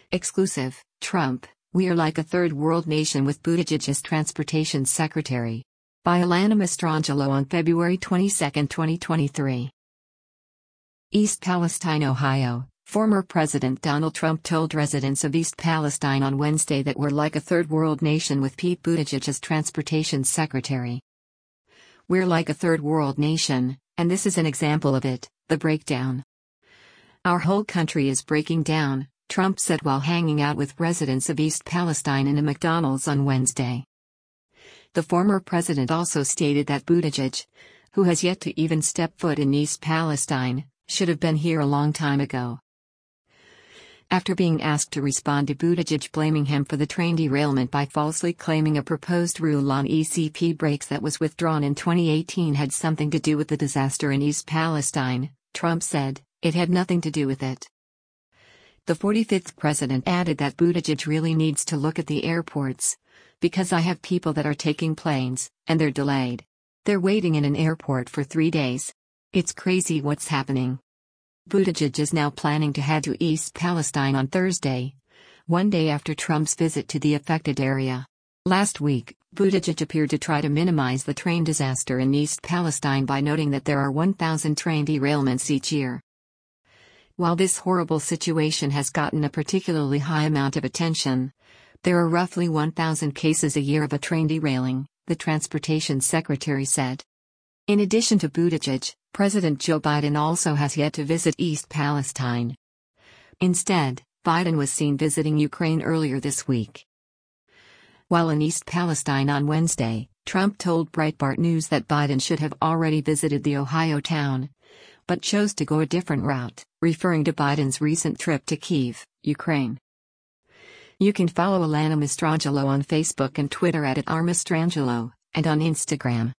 Exclusive, Trump, we are like a third world nation with Buttigieg as transportation secretary. By Alana Mastrangelo on February 22, 2023. East Palestine, Ohio. Former President Donald Trump told residents of East Palestine on Wednesday that we're like a third world nation with Pete Buttigieg as transportation secretary. We're like a third world nation, and this is an example of it, the breakdown. Our whole country is breaking down, Trump said while hanging out with residents of East Palestine in a McDonald's on Wednesday. The former president also stated that Buttigieg, who has yet to even step foot in East Palestine, should have been here a long time ago. After being asked to respond to Buttigieg blaming him for the train derailment by falsely claiming a proposed rule on ECP brakes that was withdrawn in 2018 had something to do with the disaster in East Palestine, Trump said, "It had nothing to do with it." The 45th president added that Buttigieg really needs to look at the airports, because I have people that are taking planes, and they're delayed. They're waiting in an airport for 3 days. It's crazy what's happening. Buttigieg is now planning to head to East Palestine on Thursday, one day after Trump's visit to the affected area. Last week, Buttigieg appeared to try to minimize the train disaster in East Palestine by noting that there are 1,000 train derailments each year. While this horrible situation has gotten a particularly high amount of attention, there are roughly 1,000 cases a year of a train derailing, the transportation secretary said. In addition to Buttigieg, President Joe Biden also has yet to visit East Palestine. Instead, Biden was seen visiting Ukraine earlier this week. While in East Palestine on Wednesday, Trump told Breitbart News that Biden should have already visited the Ohio town, but chose to go a different route, referring to Biden's recent trip to Kyiv, Ukraine. You can follow Alana Mastrangelo on Facebook and Twitter @RMastrangelo, and on Instagram.